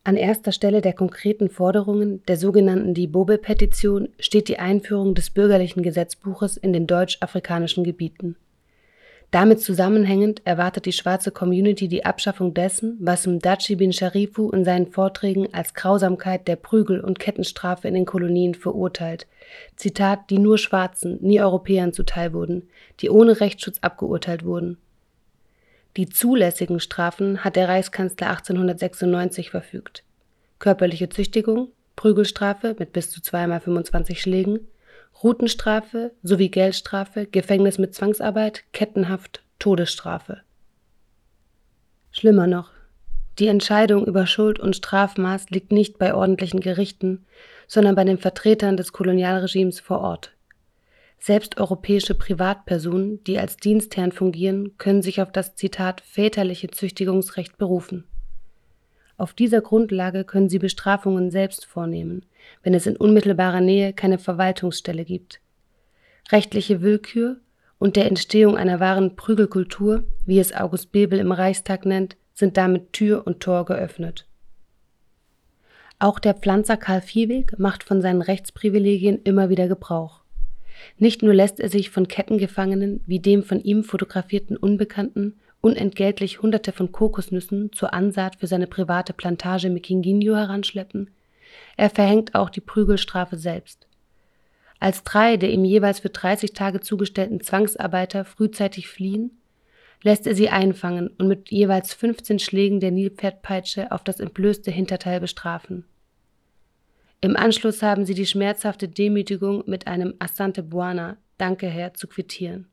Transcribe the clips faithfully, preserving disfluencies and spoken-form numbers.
An erster Stelle der konkreten Forderungen der sogenannten Dibobe-Petition steht die Einführung des bürgerlichen Gesetzbuches in den deutsch-afrikanischen Gebieten. Damit zusammenhängend erwartet die schwarze Community die Abschaffung dessen, was Mdachi bin Sharifu in seinen Vorträgen als Grausamkeit der Prügel- und Kettenstrafe in den Kolonien verurteilt. Zitat, die nur Schwarzen, nie Europäern zuteil wurden, die ohne Rechtsschutz abgeurteilt wurden. Die zulässigen Strafen hat der Reichskanzler achtzehnhundertsechsundneunzig verfügt. Körperliche Züchtigung, Prügelstrafe mit bis zu zweimal fünfundzwanzig Schlägen, Rutenstrafe sowie Geldstrafe, Gefängnis mit Zwangsarbeit, Kettenhaft, Todesstrafe. Schlimmer noch, die Entscheidung über Schuld und Strafmaß liegt nicht bei ordentlichen Gerichten, sondern bei den Vertretern des Kolonialregimes vor Ort. Selbst europäische Privatpersonen, die als Dienstherren fungieren, können sich auf das Zitat väterliche Züchtigungsrecht berufen. Auf dieser Grundlage können sie Bestrafungen selbst vornehmen, wenn es in unmittelbarer Nähe keine Verwaltungsstelle gibt. Rechtliche Willkür und der Entstehung einer wahren Prügelkultur, wie es August Bebel im Reichstag nennt, sind damit Tür und Tor geöffnet. Auch der Pflanzer Karl Viehweg macht von seinen Rechtsprivilegien immer wieder Gebrauch. Nicht nur lässt er sich von Kettengefangenen wie dem von ihm fotografierten Unbekannten unentgeltlich Hunderte von Kokosnüssen zur Ansaat für seine private Plantage Mikinginho heranschleppen, er verhängt auch die Prügelstrafe selbst. Als drei der ihm jeweils für dreißig Tage zugestellten Zwangsarbeiter frühzeitig fliehen, lässt er sie einfangen und mit jeweils fünfzehn Schlägen der Nilpferdpeitsche auf das entblößte Hinterteil bestrafen. Im Anschluss haben sie die schmerzhafte Demütigung mit einem Asante Bwana, Danke Herr, zu quittieren.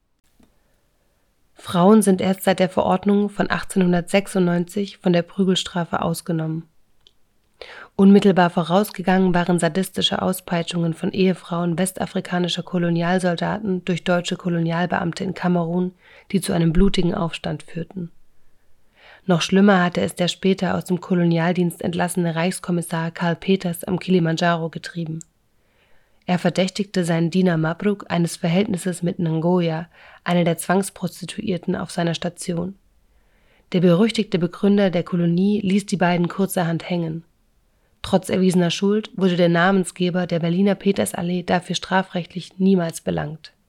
Frauen sind erst seit der Verordnung von achtzehnhundertsechsundneunzig von der Prügelstrafe ausgenommen. Unmittelbar vorausgegangen waren sadistische Auspeitschungen von Ehefrauen westafrikanischer Kolonialsoldaten durch deutsche Kolonialbeamte in Kamerun, die zu einem blutigen Aufstand führten. Noch schlimmer hatte es der später aus dem Kolonialdienst entlassene Reichskommissar Karl Peters am Kilimandscharo getrieben. Er verdächtigte seinen Diener Mabruk eines Verhältnisses mit Nangoya, einer der Zwangsprostituierten auf seiner Station. Der berüchtigte Begründer der Kolonie ließ die beiden kurzerhand hängen. Trotz erwiesener Schuld wurde der Namensgeber der Berliner Petersallee dafür strafrechtlich niemals belangt.